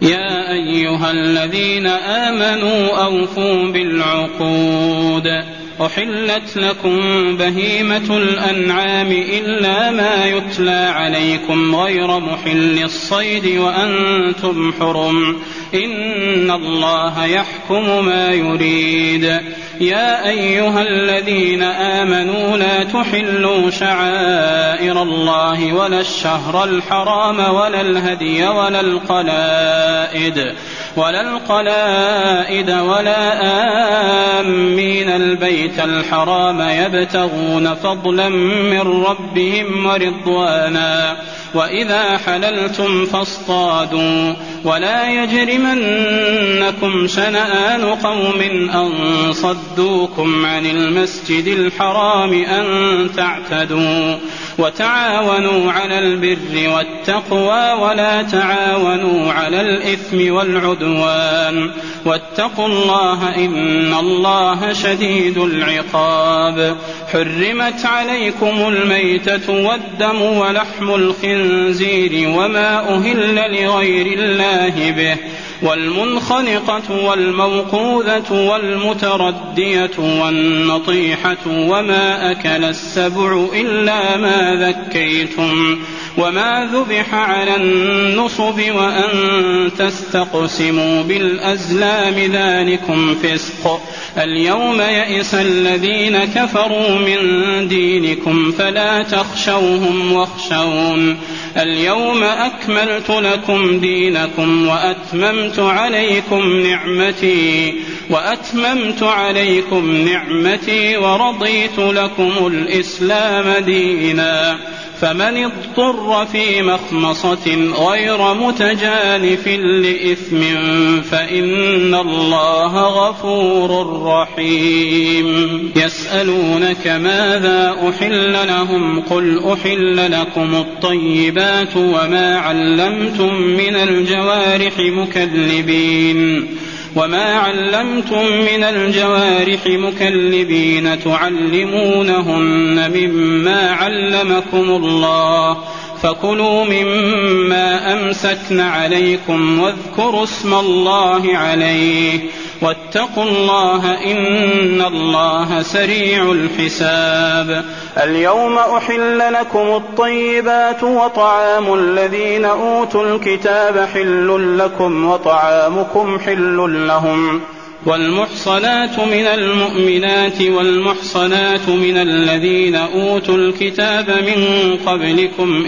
يا أيها الذين آمنوا أوفوا بالعقود أحلت لكم بهيمة الأنعام إلا ما يتلى عليكم غير محل الصيد وأنتم حرم إن الله يحكم ما يريد. يا أيها الذين آمنوا لا تحلوا شعائر الله ولا الشهر الحرام ولا الهدي ولا القلائد ولا آمين البيت الحرام يبتغون فضلا من ربهم ورضوانا وإذا حللتم فاصطادوا ولا يجرمنكم شنآن قوم أن صدوكم عن المسجد الحرام أن تعتدوا وتعاونوا على البر والتقوى ولا تعاونوا على الإثم والعدوان واتقوا الله إن الله شديد العقاب. حرمت عليكم الميتة والدم ولحم الخنزير وما أهل لغير الله به والمنخنقة والموقوذة والمتردية والنطيحة وما أكل السبع إلا ما ذكيتم وما ذبح على النصب وأن تستقسموا بالأزلام ذلكم فسق. اليوم يئس الذين كفروا من دينكم فلا تخشوهم واخشون. اليوم أكملت لكم دينكم وأتممت عليكم نعمتي ورضيت لكم الإسلام دينا. فمن اضطر في مخمصة غير متجانف لإثم فإن الله غفور رحيم. يسألونك ماذا أحل لهم قل أحل لكم الطيبات وما علمتم من الجوارح مكلبين تعلمونهن مما علمكم الله فكلوا مما أمسكن عليكم واذكروا اسم الله عليه واتقوا الله إن الله سريع الحساب. اليوم أحل لكم الطيبات وطعام الذين أوتوا الكتاب حل لكم وطعامكم حل لهم والمحصنات من المؤمنات والمحصنات من الذين أوتوا الكتاب من قبلكم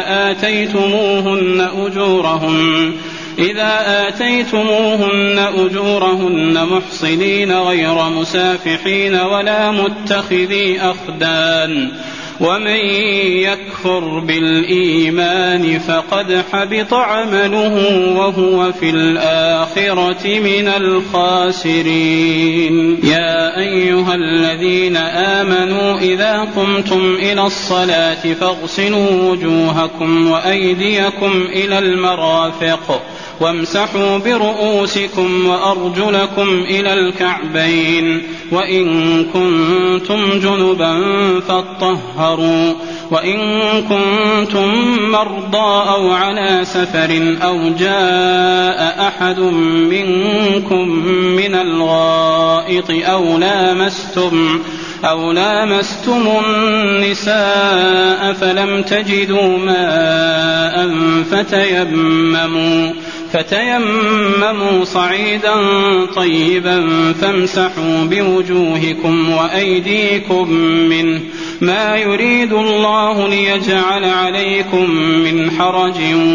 إذا آتيتموهن أجورهن محصنين غير مسافحين ولا متخذي أخدان ومن يكفر بالإيمان فقد حبط عمله وهو في الآخرة من الخاسرين. يا أيها الذين آمنوا إذا قمتم إلى الصلاة فاغسلوا وجوهكم وأيديكم إلى المرافق وامسحوا برؤوسكم وأرجلكم إلى الكعبين وإن كنتم جنبا فاطهروا وإن كنتم مرضى أو على سفر أو جاء أحد منكم من الغائط أو لامستم النساء فلم تجدوا ماء فتيمموا صعيدا طيبا فامسحوا بوجوهكم وأيديكم منه ما يريد الله ليجعل عليكم من حرج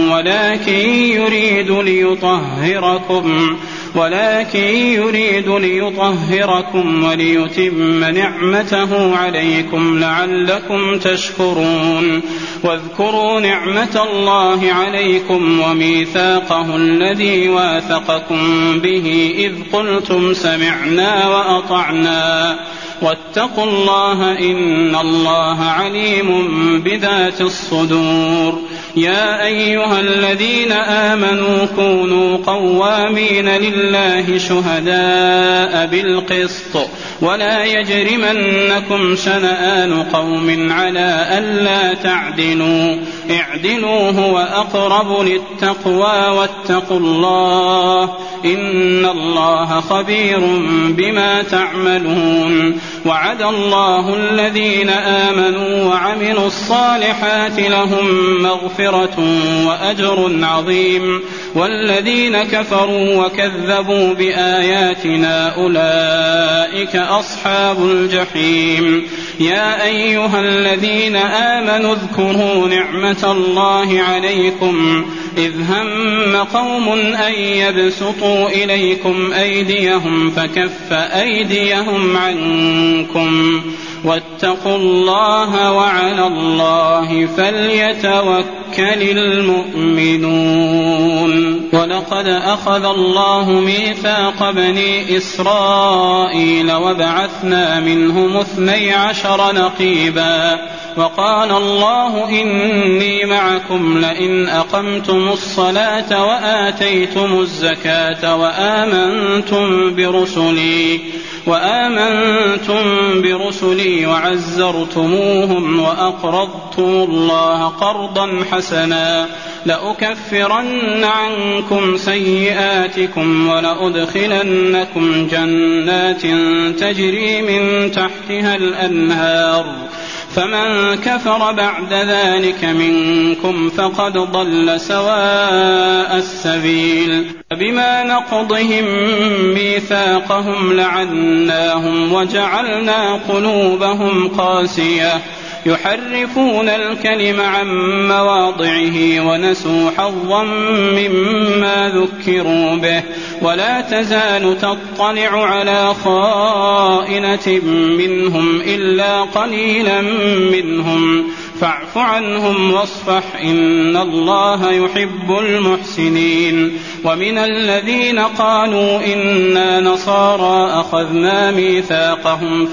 ولكن يريد ليطهركم وليتم نعمته عليكم لعلكم تشكرون. واذكروا نعمة الله عليكم وميثاقه الذي واثقكم به إذ قلتم سمعنا وأطعنا واتقوا الله إن الله عليم بذات الصدور. يا أيها الذين آمنوا كونوا قوامين لله شهداء بالقسط ولا يجرمنكم شنآن قوم على ألا تعدلوا اعدلوا هو أقرب للتقوى واتقوا الله إن الله خبير بما تعملون وعد الله الذين آمنوا وعملوا الصالحات لهم مغفرة وأجر عظيم والذين كفروا وكذبوا بآياتنا أولئك أصحاب الجحيم يا أيها الذين آمنوا اذكروا نعمة الله عليكم إذ هم قوم أن يبسطوا إليكم أيديهم فكف أيديهم عنكم واتقوا الله وعلى الله فليتوكل المؤمنون ولقد أخذ الله ميثاق بني إسرائيل وبعثنا منهم 12 نقيبا وقال الله إني معكم لئن أقمتم الصلاة وآتيتم الزكاة وآمنتم برسلي وعزرتموهم وأقرضتم الله قرضا حسنا لأكفرن عنكم سيئاتكم ولأدخلنكم جنات تجري من تحتها الأنهار فمن كفر بعد ذلك منكم فقد ضل سواء السبيل بما نقضهم ميثاقهم لعناهم وجعلنا قلوبهم قاسية يحرفون الكلم عن مواضعه ونسوا حظا مما ذكروا به ولا تزال تطلع على خائنة منهم إلا قليلا منهم فاعف عنهم واصفح إن الله يحب المحسنين ومن الذين قالوا إنا نصارى أخذنا ميثاقهم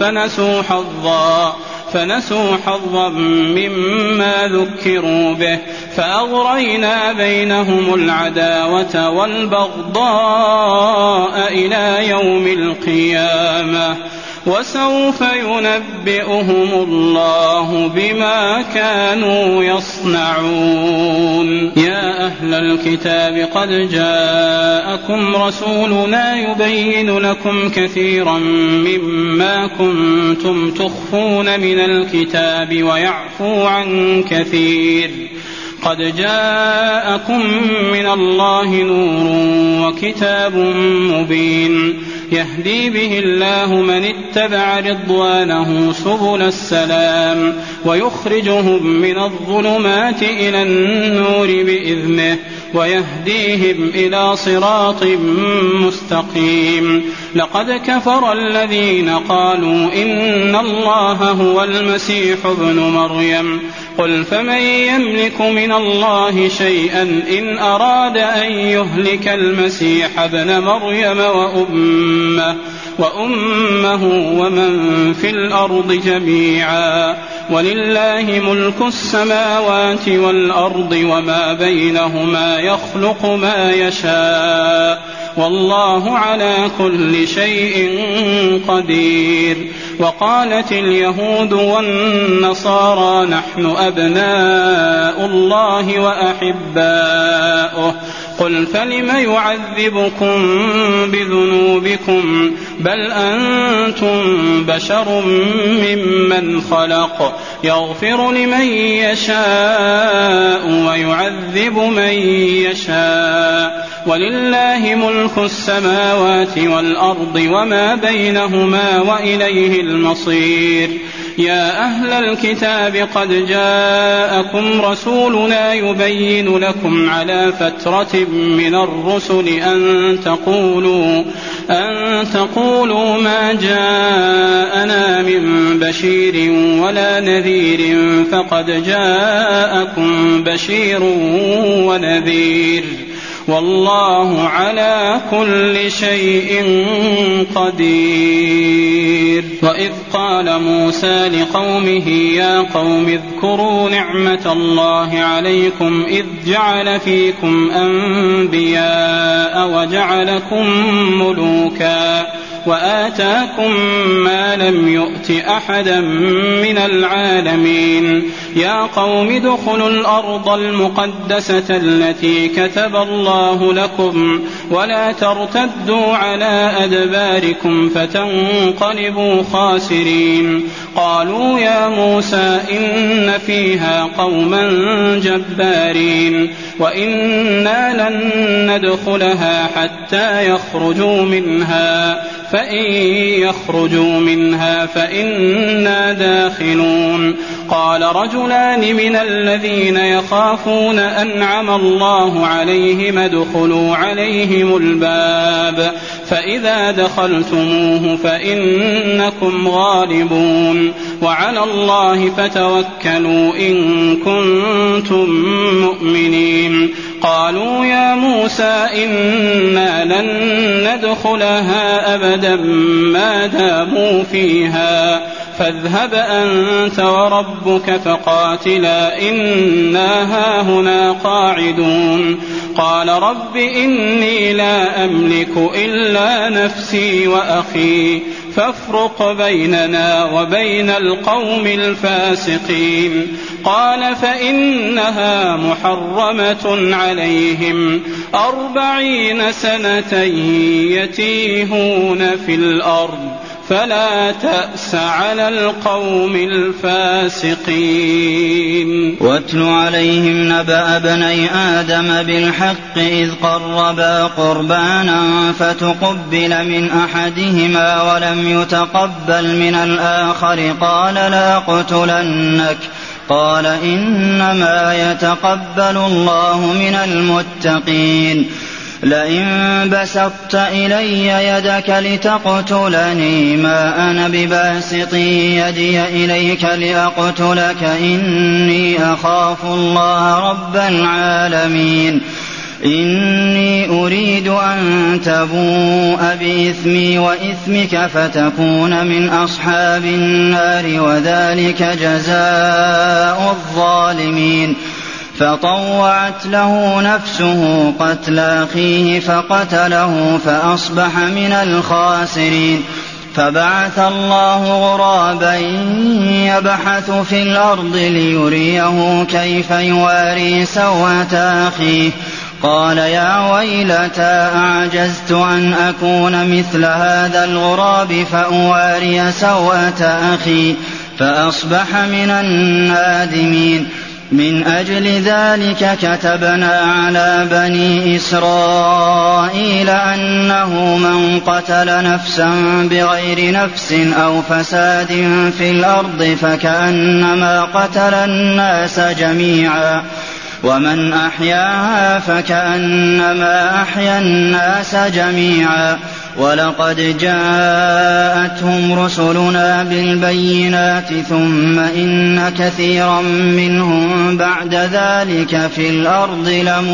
فنسوا حظا مما ذكروا به فأغرينا بينهم العداوة والبغضاء إلى يوم القيامة وسوف ينبئهم الله بما كانوا يصنعون يا أهل الكتاب قد جاءكم رسولنا يبين لكم كثيرا مما كنتم تخفون من الكتاب ويعفو عن كثير قد جاءكم من الله نور وكتاب مبين يهدي به الله من اتبع رضوانه سبل السلام ويخرجهم من الظلمات إلى النور بإذنه ويهديهم إلى صراط مستقيم لقد كفر الذين قالوا إن الله هو المسيح ابن مريم قل فمن يملك من الله شيئا إن أراد أن يهلك المسيح ابن مريم وأمه ومن في الأرض جميعا ولله ملك السماوات والأرض وما بينهما يخلق ما يشاء والله على كل شيء قدير وقالت اليهود والنصارى نحن أبناء الله وأحباؤه قل فلم يعذبكم بذنوبكم بل أنتم بشر ممن خلق يغفر لمن يشاء ويعذب من يشاء ولله ملك السماوات والأرض وما بينهما وإليه المصير يا أهل الكتاب قد جاءكم رسولنا يبين لكم على فترة من الرسل أن تقولوا ما جاءنا من بشير ولا نذير فقد جاءكم بشير ونذير والله على كل شيء قدير. وإذ قال موسى لقومه يا قوم اذكروا نعمة الله عليكم إذ جعل فيكم أنبياء وجعلكم ملوكا وآتاكم ما لم يؤت أحدا من العالمين. يا قوم ادخلوا الأرض المقدسة التي كتب الله لكم ولا ترتدوا على أدباركم فتنقلبوا خاسرين. قالوا يا موسى إن فيها قوما جبارين وإنا لن ندخلها حتى يخرجوا منها فإن يخرجوا منها فإنا داخلون. قال رجلان من الذين يخافون أنعم الله عليهم ادخلوا عليهم الباب فإذا دخلتموه فإنكم غالبون وعلى الله فتوكلوا إن كنتم مؤمنين. قالوا يا موسى إنا لن ندخلها أبدا ما داموا فيها فاذهب أنت وربك فقاتلا إنا هاهنا قاعدون. قال رب إني لا أملك إلا نفسي وأخي فافرق بيننا وبين القوم الفاسقين. قال فإنها محرمة عليهم 40 سنة يتيهون في الأرض فلا تأس على القوم الفاسقين. واتل عليهم نبأ ابني آدم بالحق إذ قربا قربانا فتقبل من أحدهما ولم يتقبل من الآخر قال لأقتلنك قال إنما يتقبل الله من المتقين. لئن بسطت إلي يدك لتقتلني ما أنا بباسط يدي إليك لأقتلك إني أخاف الله رب العالمين. إني أريد أن تبوء بإثمي وإثمك فتكون من أصحاب النار وذلك جزاء الظالمين. فطوعت له نفسه قتل أخيه فقتله فأصبح من الخاسرين. فبعث الله غرابا يبحث في الأرض ليريه كيف يواري سوءة أخيه قال يا ويلتى أعجزت أن أكون مثل هذا الغراب فأواري سوءة أخي فأصبح من النادمين. من أجل ذلك كتبنا على بني إسرائيل أنه من قتل نفسا بغير نفس أو فساد في الأرض فكأنما قتل الناس جميعا ومن أحياها فكأنما أحيا الناس جميعا. ولقد جاءتهم رسلنا بالبينات ثم إن كثيرا منهم بعد ذلك في الأرض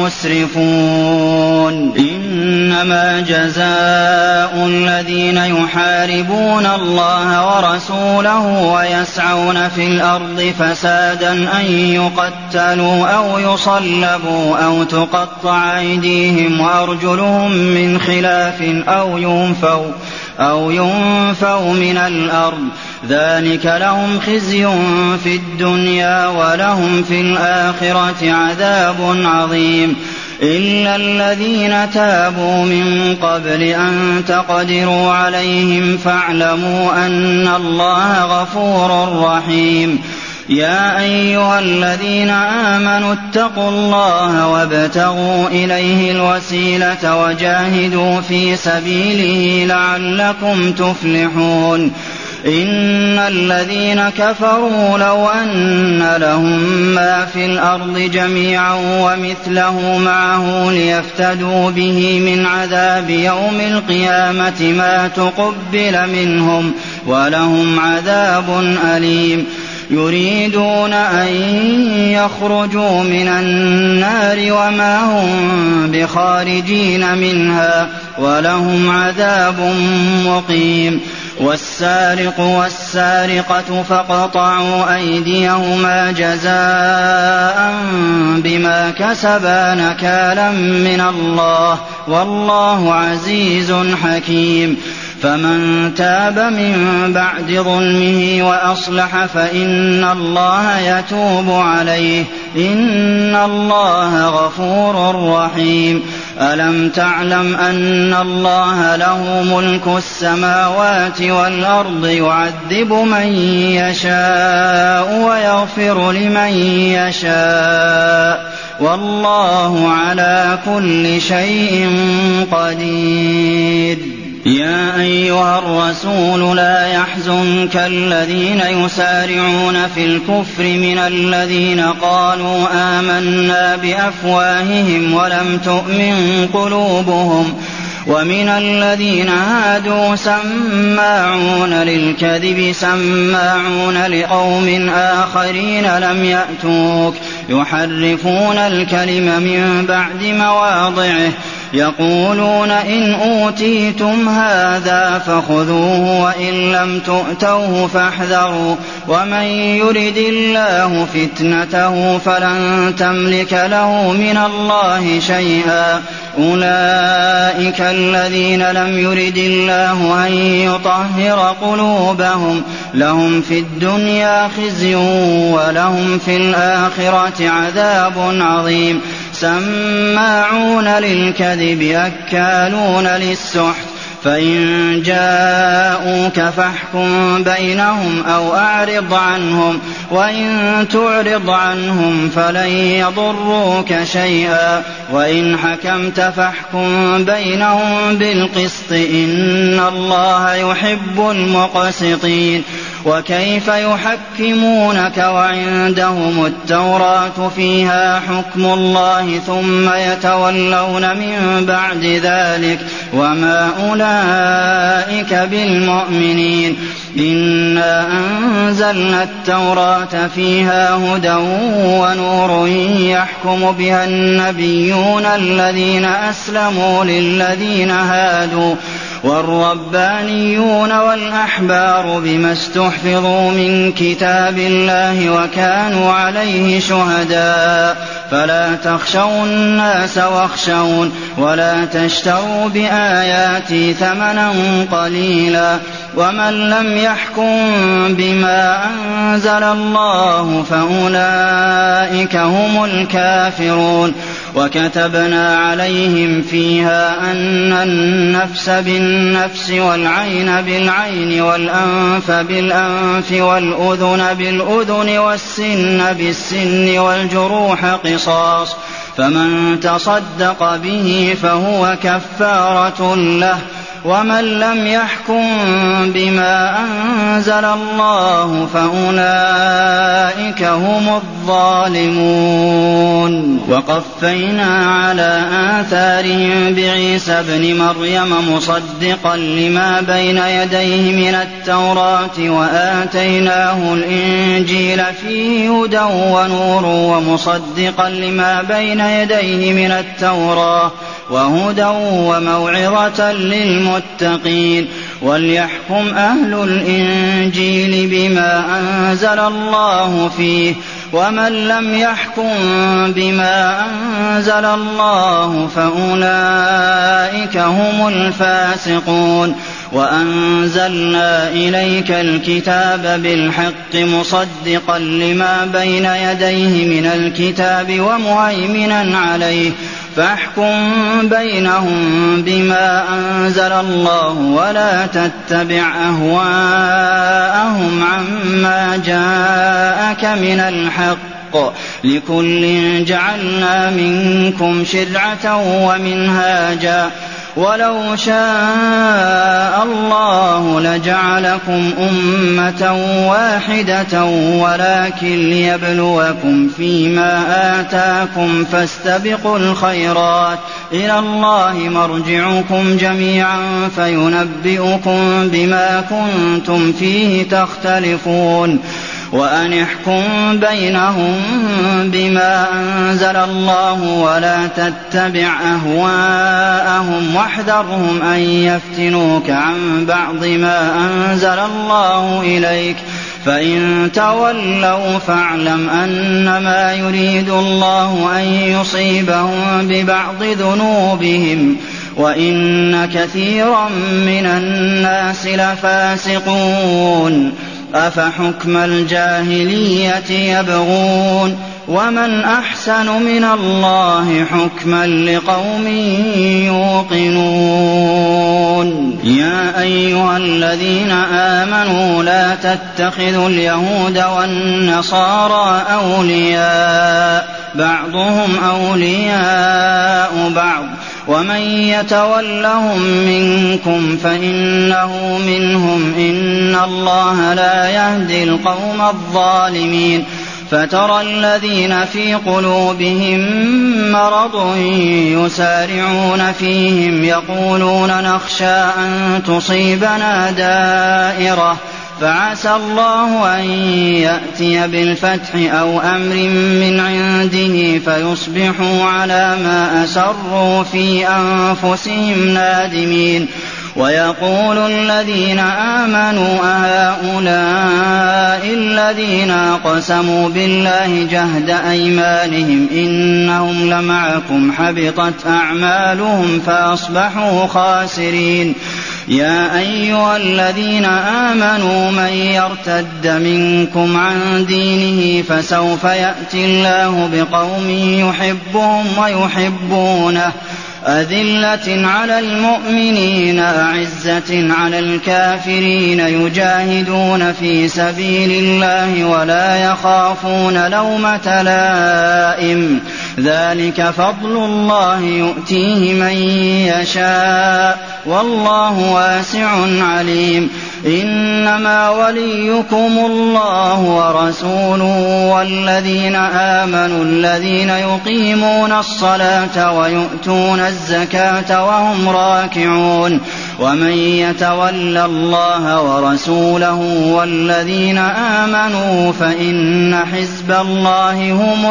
لمسرفون. إنما جزاء الذين يحاربون الله ورسوله ويسعون في الأرض فسادا أن يقتلوا أو يصلبوا أو تقطع أيديهم وأرجلهم من خلاف أو ينفوا من الأرض ذلك لهم خزي في الدنيا ولهم في الآخرة عذاب عظيم. إلا الذين تابوا من قبل أن تقدروا عليهم فاعلموا أن الله غفور رحيم. يا أيها الذين آمنوا اتقوا الله وابتغوا إليه الوسيلة وجاهدوا في سبيله لعلكم تفلحون. إن الذين كفروا لو أن لهم ما في الأرض جميعا ومثله معه ليفتدوا به من عذاب يوم القيامة ما تقبل منهم ولهم عذاب أليم. يريدون أن يخرجوا من النار وما هم بخارجين منها ولهم عذاب مقيم والسارق والسارقة فاقطعوا أيديهما جزاء بما كسبا نكالا من الله والله عزيز حكيم فمن تاب من بعد ظلمه وأصلح فإن الله يتوب عليه إن الله غفور رحيم ألم تعلم أن الله له ملك السماوات والأرض يعذب من يشاء ويغفر لمن يشاء والله على كل شيء قدير يا أيها الرسول لا يحزنك الذين يسارعون في الكفر من الذين قالوا آمنا بأفواههم ولم تؤمن قلوبهم ومن الذين هادوا سماعون للكذب سماعون لقوم آخرين لم يأتوك يحرفون الكلم من بعد مواضعه يقولون إن أوتيتم هذا فخذوه وإن لم تؤتوه فاحذروا ومن يرد الله فتنته فلن تملك له من الله شيئا أولئك الذين لم يرد الله أن يطهر قلوبهم لهم في الدنيا خزي ولهم في الآخرة عذاب عظيم سماعون للكذب أكالون للسحت فإن جاءوك فاحكم بينهم أو أعرض عنهم وإن تعرض عنهم فلن يضروك شيئا وإن حكمت فاحكم بينهم بالقسط إن الله يحب المقسطين وكيف يحكمونك وعندهم التوراة فيها حكم الله ثم يتولون من بعد ذلك وما أولئك بالمؤمنين إنا أنزلنا التوراة فيها هدى ونور يحكم بها النبيون الذين أسلموا للذين هادوا والربانيون والأحبار بما استحفظوا من كتاب الله وكانوا عليه شهداء فلا تخشوا الناس واخشون ولا تشتروا بآياتي ثمنا قليلا ومن لم يحكم بما أنزل الله فأولئك هم الكافرون وكتبنا عليهم فيها أن النفس بالنفس والعين بالعين والأنف بالأنف والأذن بالأذن والسن بالسن والجروح قصاص فمن تصدق به فهو كفارة له ومن لم يحكم بما أنزل الله فأولئك هم الظالمون وقفينا على آثارهم بعيسى ابن مريم مصدقا لما بين يديه من التوراة وآتيناه الإنجيل فيه هدى ونور ومصدقا لما بين يديه من التوراة وهدى وموعظة للمتقين وليحكم أهل الإنجيل بما أنزل الله فيه ومن لم يحكم بما أنزل الله فأولئك هم الفاسقون وأنزلنا إليك الكتاب بالحق مصدقا لما بين يديه من الكتاب ومهيمنا عليه فاحكم بينهم بما أنزل الله ولا تتبع أهواءهم عما جاءك من الحق لكل جعلنا منكم شرعة ومنهاجا ولو شاء الله لجعلكم أمة واحدة ولكن ليبلوكم فيما آتاكم فاستبقوا الخيرات إلى الله مرجعكم جميعا فينبئكم بما كنتم فيه تختلفون وأن احكم بينهم بما أنزل الله ولا تتبع أهواءهم واحذرهم أن يفتنوك عن بعض ما أنزل الله إليك فإن تولوا فاعلم أنما يريد الله أن يصيبهم ببعض ذنوبهم وإن كثيرا من الناس لفاسقون أفحكم الجاهلية يبغون ومن أحسن من الله حكما لقوم يوقنون يا أيها الذين آمنوا لا تتخذوا اليهود والنصارى أولياء بعضهم أولياء بعض ومن يتولهم منكم فإنه منهم إن الله لا يهدي القوم الظالمين فترى الذين في قلوبهم مرض يسارعون فيهم يقولون نخشى أن تصيبنا دائرة فعسى الله أن يأتي بالفتح أو أمر من عنده فيصبحوا على ما أسروا في أنفسهم نادمين ويقول الذين آمنوا أهؤلاء الذين أقسموا بالله جهد أيمانهم إنهم لمعكم حبطت أعمالهم فأصبحوا خاسرين يا أيها الذين آمنوا من يرتد منكم عن دينه فسوف يأتي الله بقوم يحبهم ويحبونه أذلة على المؤمنين أعزة على الكافرين يجاهدون في سبيل الله ولا يخافون لومة لائم ذلك فضل الله يؤتيه من يشاء والله واسع عليم إنما وليكم الله ورسوله والذين آمنوا الذين يقيمون الصلاة ويؤتون الزكاة وهم راكعون ومن يتول الله ورسوله والذين آمنوا فإن حزب الله هم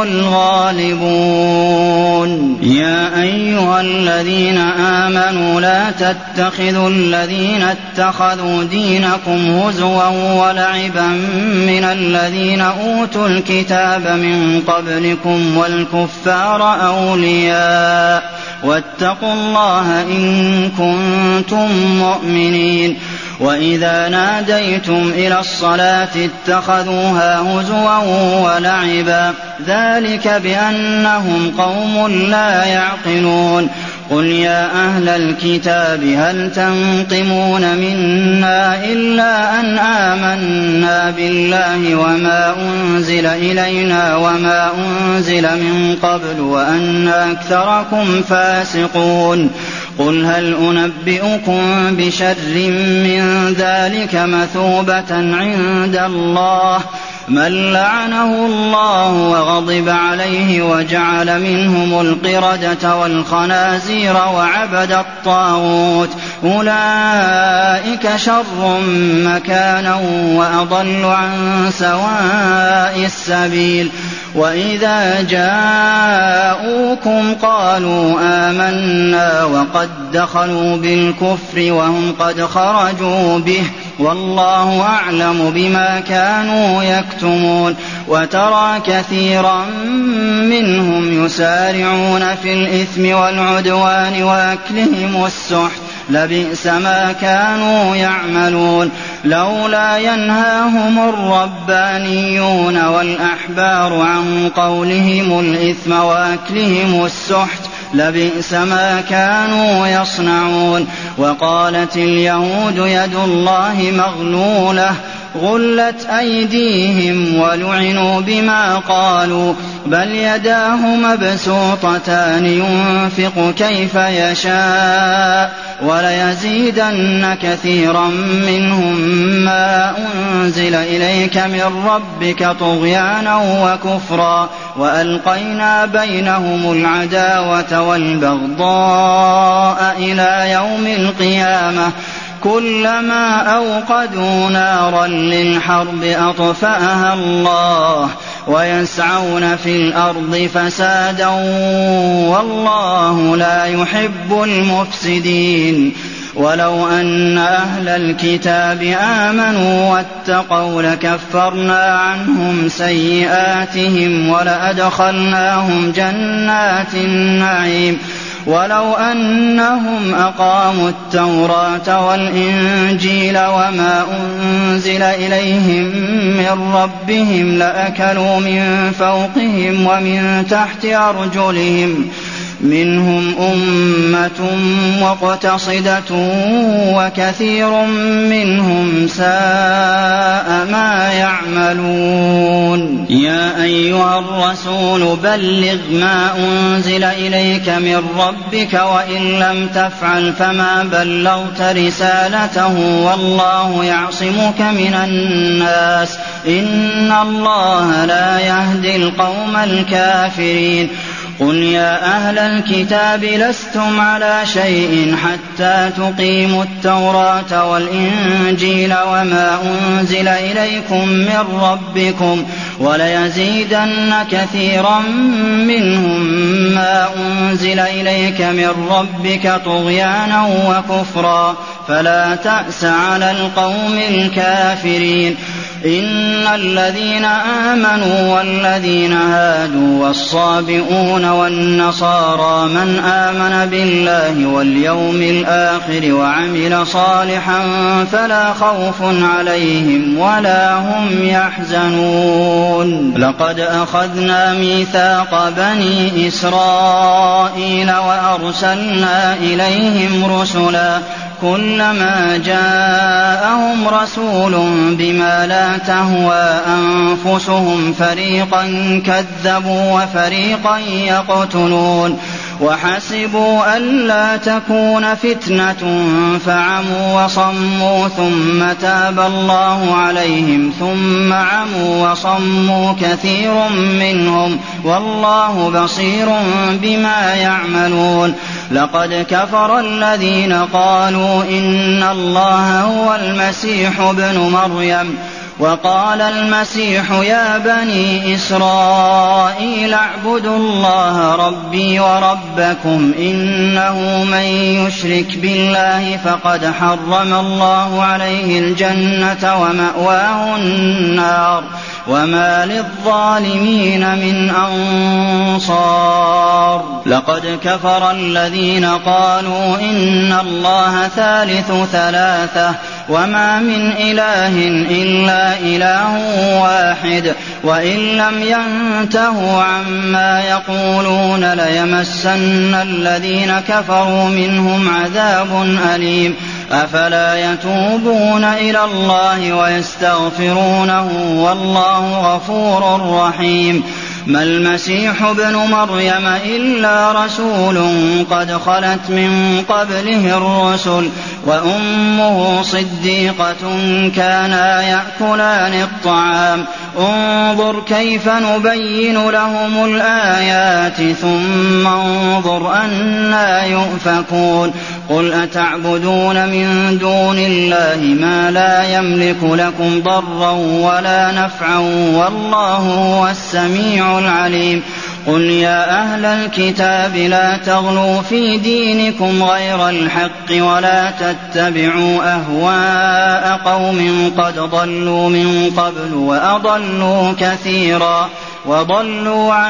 الغالبون يا أيها الذين آمنوا لا تتخذوا الذين اتخذوا دينكم هزوا ولعبا من الذين أوتوا الكتاب من قبلكم والكفار أولياء واتقوا الله إن كنتم مؤمنين وإذا ناديتم إلى الصلاة اتخذوها هزوا ولعبا ذلك بأنهم قوم لا يعقلون قل يا أهل الكتاب هل تنقمون منا إلا أن آمنا بالله وما أنزل إلينا وما أنزل من قبل وأن أكثركم فاسقون قل هل أنبئكم بشر من ذلك مثوبة عند الله من لعنه الله وغضب عليه وجعل منهم القردة والخنازير وعبد الطاغوت أولئك شر مكانا وأضل عن سواء السبيل وإذا جاءوكم قالوا آمنا وقد دخلوا بالكفر وهم قد خرجوا به والله أعلم بما كانوا يكتمون وترى كثيرا منهم يسارعون في الإثم والعدوان وأكلهم السحت لبئس ما كانوا يعملون لولا ينهاهم الربانيون والأحبار عن قولهم الإثم وأكلهم السحت لبئس ما كانوا يصنعون وقالت اليهود يد الله مغلولة غلت أيديهم ولعنوا بما قالوا بل يداه مبسوطتان ينفق كيف يشاء وليزيدن كثيرا منهم ما أنزل إليك من ربك طغيانا وكفرا وألقينا بينهم العداوة والبغضاء إلى يوم القيامة كلما أوقدوا نارا للحرب أطفأها الله ويسعون في الأرض فسادا والله لا يحب المفسدين ولو أن أهل الكتاب آمنوا واتقوا لكفرنا عنهم سيئاتهم ولأدخلناهم جنات النعيم ولو أنهم أقاموا التوراة والإنجيل وما أنزل إليهم من ربهم لأكلوا من فوقهم ومن تحت أرجلهم منهم أمة مقتصدة وكثير منهم ساء ما يعملون يا أيها الرسول بلغ ما أنزل إليك من ربك وإن لم تفعل فما بلغت رسالته والله يعصمك من الناس إن الله لا يهدي القوم الكافرين قل يا أهل الكتاب لستم على شيء حتى تقيموا التوراة والإنجيل وما أنزل إليكم من ربكم وليزيدن كثيرا منهم ما أنزل إليك من ربك طغيانا وكفرا فلا تأس على القوم الكافرين إن الذين آمنوا والذين هادوا والصابئون والنصارى من آمن بالله واليوم الآخر وعمل صالحا فلا خوف عليهم ولا هم يحزنون لقد أخذنا ميثاق بني إسرائيل وأرسلنا إليهم رسلا كلما جاءهم رسول بما لا تهوى أنفسهم فريقا كذبوا وفريقا يقتلون وحسبوا ألا تكون فتنة فعموا وصموا ثم تاب الله عليهم ثم عموا وصموا كثير منهم والله بصير بما يعملون لقد كفر الذين قالوا إن الله هو المسيح ابن مريم وقال المسيح يا بني إسرائيل اعبدوا الله ربي وربكم إنه من يشرك بالله فقد حرم الله عليه الجنة ومأواه النار وما للظالمين من أنصار لقد كفر الذين قالوا إن الله ثالث ثلاثة وما من إله إلا إله واحد وإن لم ينتهوا عما يقولون ليمسن الذين كفروا منهم عذاب أليم أفلا يتوبون إلى الله ويستغفرونه والله غفور رحيم ما المسيح ابن مريم إلا رسول قد خلت من قبله الرسل وأمه صديقة كانا يأكلان الطعام انظر كيف نبين لهم الآيات ثم انظر أنى يؤفكون قل أتعبدون من دون الله ما لا يملك لكم ضرا ولا نفعا والله هو السميع العليم قل يا أهل الكتاب لا تغلوا في دينكم غير الحق ولا تتبعوا أهواء قوم قد ضلوا من قبل وأضلوا كثيرا وضلوا عن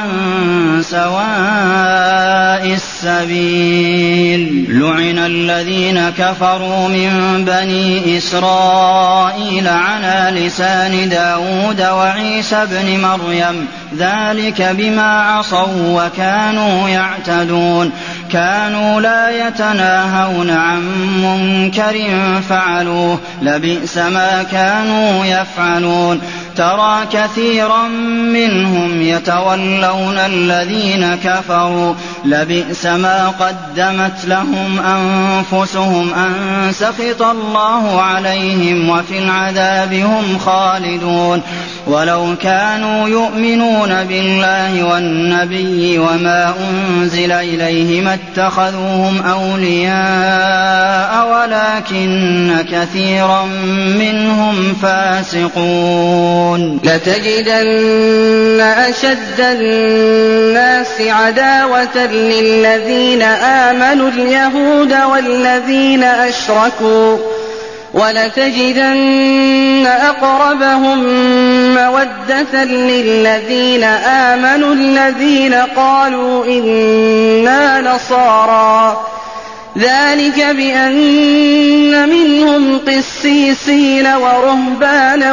سواء السبيل لعن الذين كفروا من بني إسرائيل على لسان داود وعيسى بن مريم ذلك بما عصوا وكانوا يعتدون كانوا لا يتناهون عن منكر فعلوه لبئس ما كانوا يفعلون ترى كثيرا منهم يتولون الذين كفروا لبئس ما قدمت لهم أنفسهم أن سخط الله عليهم وفي العذاب هم خالدون ولو كانوا يؤمنون بالله والنبي وما أنزل إليه ما اتخذوهم أولياء ولكن كثيرا منهم فاسقون. لتجدن أشد الناس عداوة للذين آمنوا اليهود والذين أشركوا ولتجدن أقربهم مودة للذين آمنوا الذين قالوا إنا نصارى ذلك بأن منهم قسيسين ورهبانا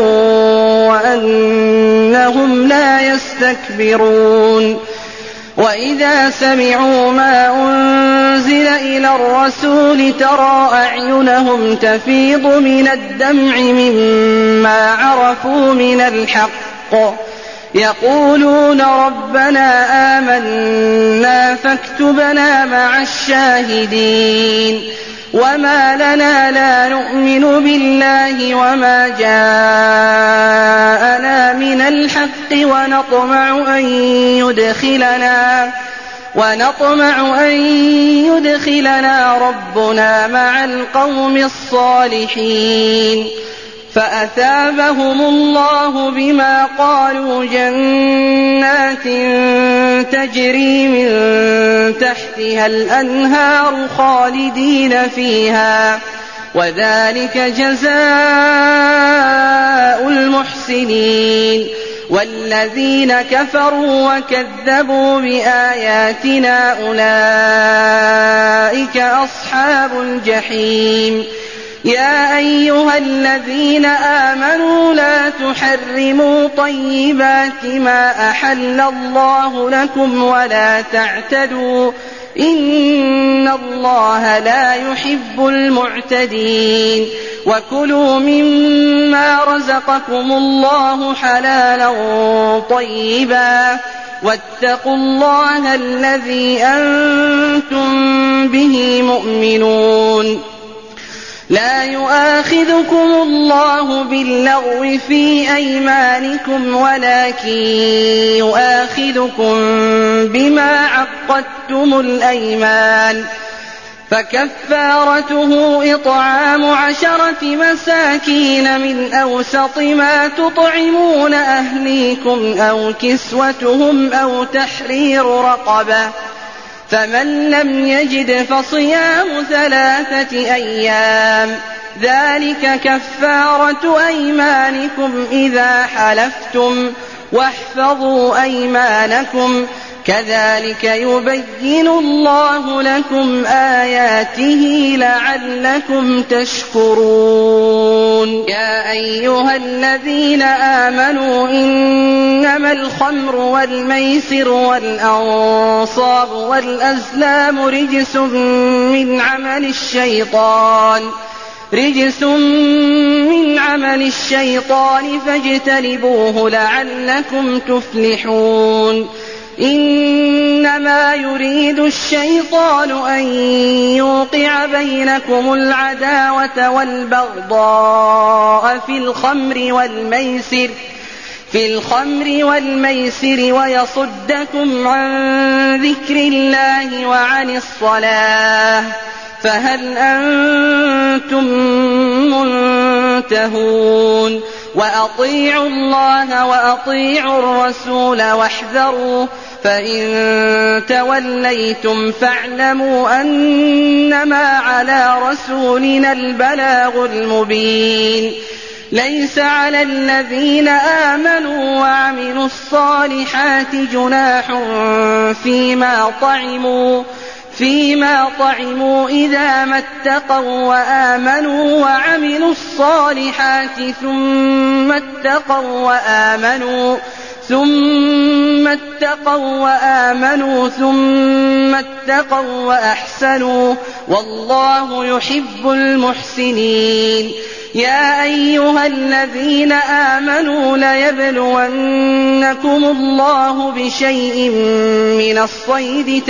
وأنهم لا يستكبرون. وإذا سمعوا ما أنزل إلى الرسول ترى أعينهم تفيض من الدمع مما عرفوا من الحق يقولون ربنا آمنا فاكتبنا مع الشاهدين. وما لنا لا نؤمن بالله وما جاءنا من الحق ونطمع أن يدخلنا ربنا مع القوم الصالحين. فأثابهم الله بما قالوا جنات تجري من تحتها الأنهار خالدين فيها وذلك جزاء المحسنين. والذين كفروا وكذبوا بآياتنا أولئك أصحاب الجحيم. يا أيها الذين آمنوا لا تحرموا طيبات ما أحل الله لكم ولا تعتدوا إن الله لا يحب المعتدين. وكلوا مما رزقكم الله حلالا طيبا واتقوا الله الذي أنتم به مؤمنون. لا يؤاخذكم الله باللغو في أيمانكم ولكن يؤاخذكم بما عقدتم الأيمان فكفارته إطعام 10 مساكين من أوسط ما تطعمون أهليكم أو كسوتهم أو تحرير رقبة فمن لم يجد فصيام 3 أيام ذلك كفارة أيمانكم إذا حلفتم واحفظوا أيمانكم كذلك يبين الله لكم آياته لعلكم تشكرون. يا أيها الذين آمنوا إنما الخمر والميسر والأنصاب والأزلام رجس من عمل الشيطان فاجتنبوه لعلكم تفلحون. إنما يريد الشيطان أن يوقع بينكم العداوة والبغضاء في الخمر والميسر ويصدكم عن ذكر الله وعن الصلاة فهل أنتم منتهون. وأطيعوا الله وأطيعوا الرسول واحذروا فإن توليتم فاعلموا أنما على رسولنا البلاغ المبين. ليس على الذين آمنوا وعملوا الصالحات جناح فيما طعموا إذا ما اتقوا وآمنوا وعملوا الصالحات ثم اتقوا وأحسنوا والله يحب المحسنين. يا أيها الذين آمنوا ليبلونكم الله بشيء من الصيد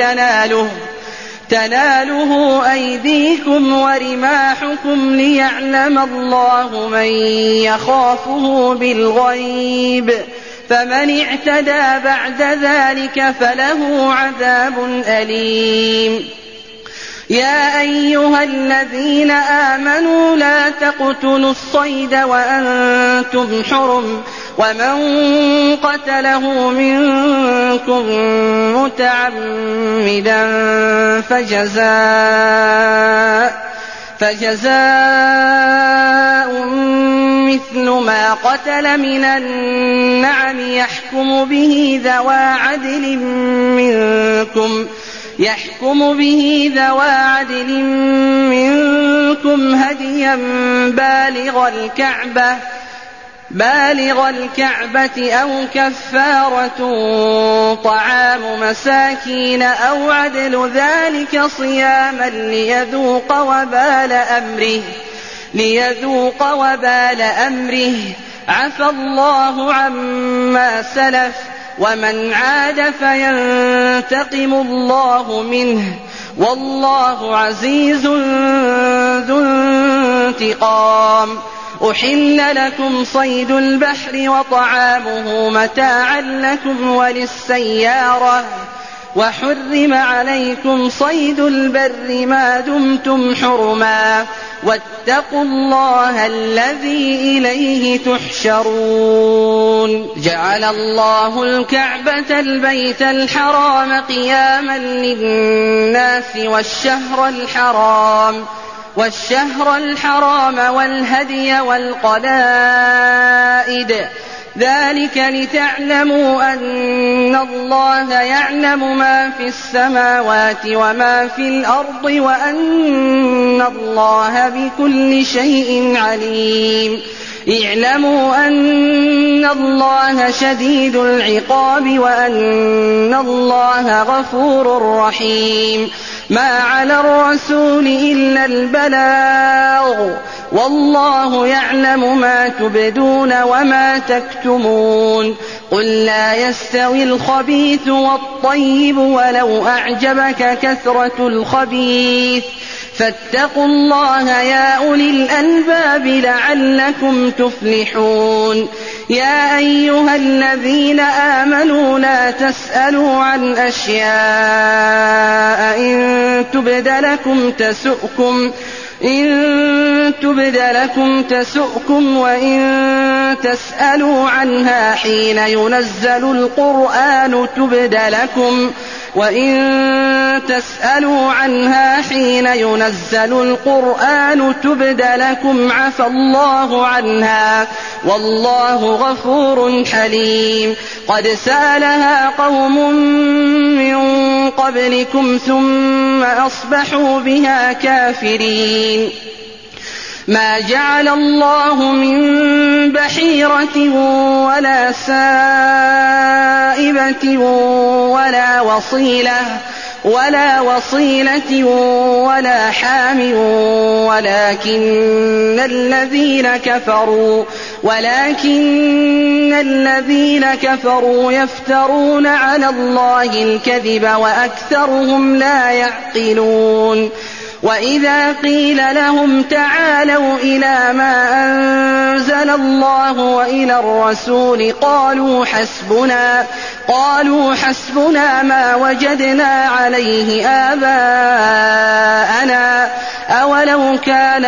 تناله أيديكم ورماحكم ليعلم الله من يخافه بالغيب فمن اعتدى بعد ذلك فله عذاب أليم. يا أيها الذين آمنوا لا تقتلوا الصيد وأنتم حرم ومن قتله منكم متعمدا فجزاء مثل ما قتل من النعم يحكم به ذوى عدل منكم هديا بالغ الكعبة أو كفارة طعام مساكين أو عدل ذلك صياما ليذوق وبال أمره عفى الله عما سلف ومن عاد فينتقم الله منه والله عزيز ذو انتقام. أحل لكم صيد البحر وطعامه متاعا لكم وللسيارة وحرم عليكم صيد البر ما دمتم حرما واتقوا الله الذي إليه تحشرون. جعل الله الكعبة البيت الحرام قياما للناس والشهر الحرام والهدي والقلائد ذلك لتعلموا أن الله يعلم ما في السماوات وما في الأرض وأن الله بكل شيء عليم. اعلموا أن الله شديد العقاب وأن الله غفور رحيم. ما على الرسول إلا البلاغ والله يعلم ما تبدون وما تكتمون. قل لا يستوي الخبيث والطيب ولو أعجبك كثرة الخبيث فاتقوا الله يا أولي الألباب لعلكم تفلحون. يا أيها الذين آمنوا لا تسألوا عن أشياء إن تبد لكم تسؤكم وإن تسألوا عنها حين ينزل القرآن تبد لكم عفى الله عنها والله غفور حليم. قد سألها قوم من قبلكم ثم أصبحوا بها كافرين. ما جعل الله من بحيرة ولا سائبة ولا وصيلة ولا حام ولكن الذين كفروا يفترون على الله الكذب وأكثرهم لا يعقلون. وإذا قيل لهم تعالوا إلى ما أنزل الله وإلى الرسول قالوا حسبنا ما وجدنا عليه آباءنا أولو كان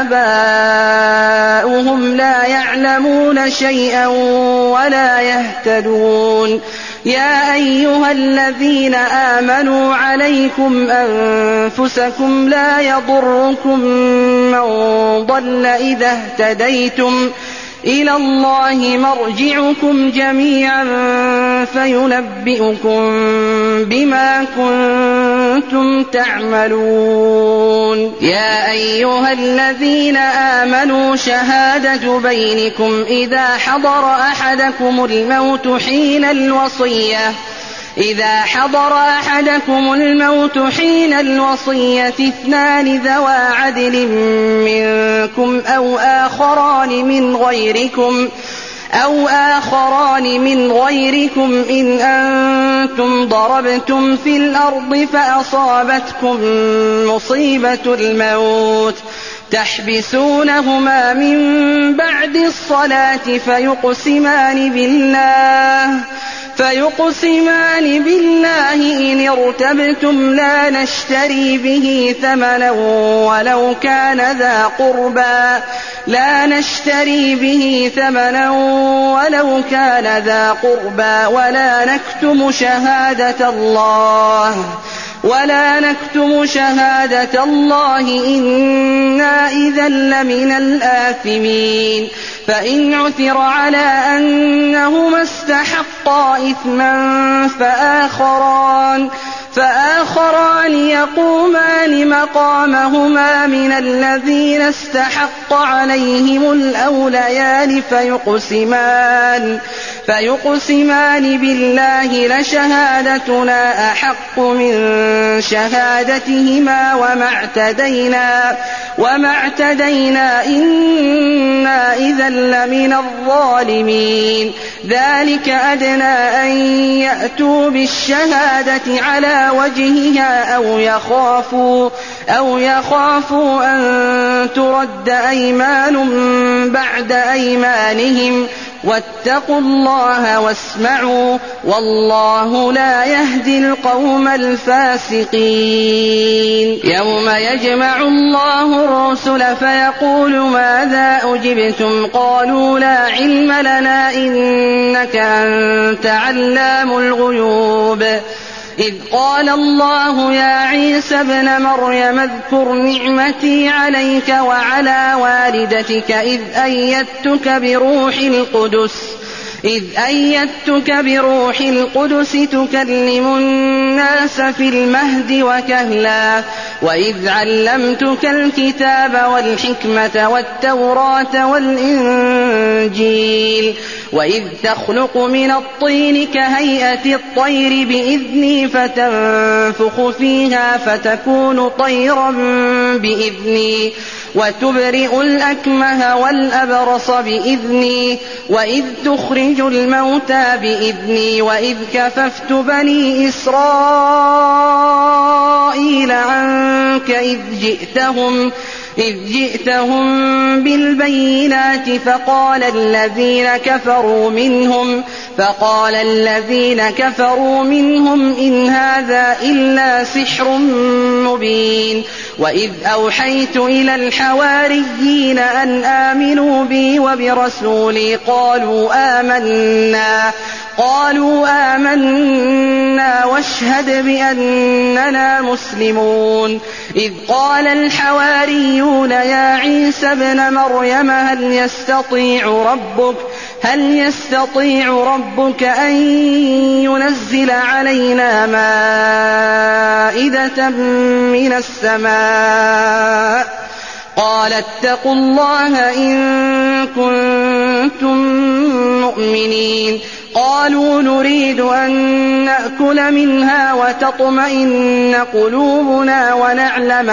آباؤهم لا يعلمون شيئا ولا يهتدون. يا أيها الذين آمنوا عليكم أنفسكم لا يضركم من ضل إذا اهتديتم إلى الله مرجعكم جميعا فينبئكم بما كنتم تعملون. يا أيها الذين آمنوا شهادة بينكم إذا حضر أحدكم الموت حين الوصية اثنان ذوى عدل منكم أو آخران من غيركم إن أنتم ضربتم في الأرض فأصابتكم مصيبة الموت تحبسونهما فيقسمان بالله إن ارتبتم لا نشتري به ثمنا ولو كان ذا قربى ولا نكتم شهادة الله إنا إذا لمن الآثمين. فإن عثر على أنهما استحقا إثما فآخران يقومان مقامهما من الذين استحق عليهم الأوليان فيقسمان بالله لشهادتنا أحق من شهادتهما وما اعتدينا إنا إذا لمن الظالمين. ذلك أدنى أن يأتوا بالشهادة على وجهها أو يخافوا أن ترد أيمان بعد أيمانهم واتقوا الله واسمعوا والله لا يهدي القوم الفاسقين. يوم يجمع الله الرسل فيقول ماذا أجبتم قالوا لا علم لنا إنك أنت علام الغيوب. إذ قال الله يا عيسى ابن مريم اذكر نعمتي عليك وعلى والدتك إذ أيدتك بروح القدس تكلم الناس في المهد وكهلا وإذ علمتك الكتاب والحكمة والتوراة والإنجيل وإذ تخلق من الطين كهيئة الطير بإذني فتنفخ فيها فتكون طيرا بإذني وتبرئ الأكمه والأبرص بإذني وإذ تخرج الموتى بإذني وإذ كففت بني إسرائيل عنك إذ جئتهم بالبينات فقال الذين كفروا منهم إن هذا إلا سحر مبين. وإذ أوحيت إلى الحواريين أن آمنوا بي وبرسولي قالوا آمنا واشهد بأننا مسلمون. إذ قال الحواريون يا عيسى ابن مريم هل يستطيع ربك أن ينزل علينا مائدة من السماء قال اتقوا الله إن كنتم مؤمنين. قالوا نريد أن نأكل منها وتطمئن قلوبنا ونعلم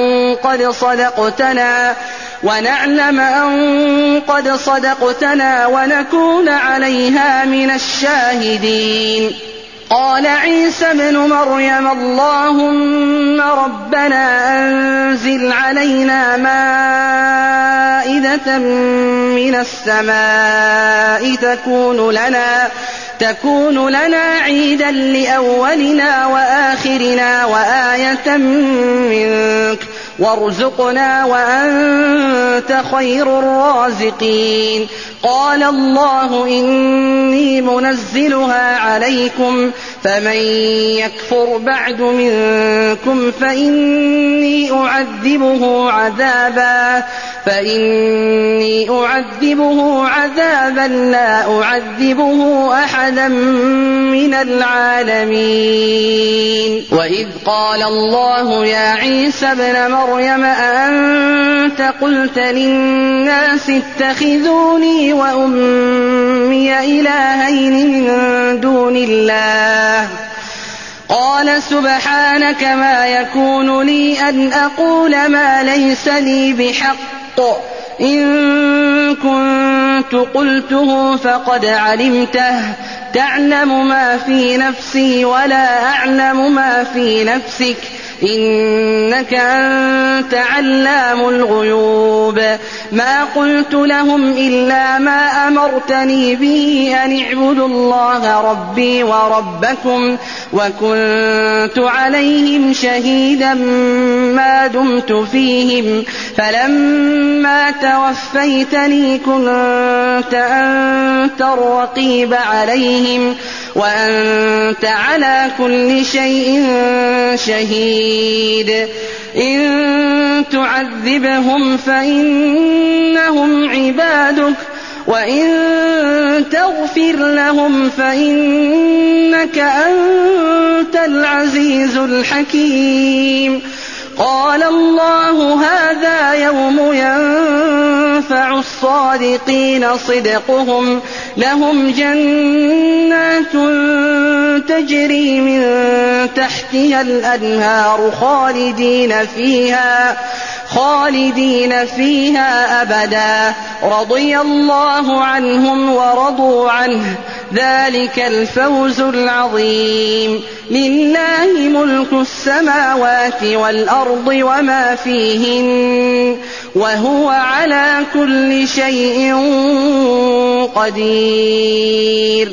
أن قد صدقتنا ونكون عليها من الشاهدين. قال عيسى ابن مريم اللهم ربنا أنزل علينا مائدة من السماء تكون لنا عيدا لأولنا وآخرنا وآية منك وارزقنا وأنت خير الرازقين. قال الله إني منزلها عليكم فمن يكفر بعد منكم فإني أعذبه عذابا لا أعذبه أحدا من العالمين. وإذ قال الله يا عيسى ابن مريم أأنت قلت للناس اتخذوني وأمي إلهين من دون الله قال سبحانك ما يكون لي أن أقول ما ليس لي بحق إن كنت قلته فقد علمته تعلم ما في نفسي ولا أعلم ما في نفسك إنك أنت علام الغيوب ما قلت لهم إلا ما أمرتني به أن اعبدوا الله ربي وربكم وكنت عليهم شهيدا ما دمت فيهم فلما توفيتني كنت أنت الرقيب عليهم وأنت على كل شيء شهيد إن تعذبهم فإنهم عبادك وإن تغفر لهم فإنك أنت العزيز الحكيم قال الله هذا يوم ينفع الصادقين صدقهم لهم جنات تجري من تحتها الأنهار خالدين فيها أبدا رضي الله عنهم ورضوا عنه ذلك الفوز العظيم لله ملك السماوات والأرض وما فيهن وهو على كل شيء قدير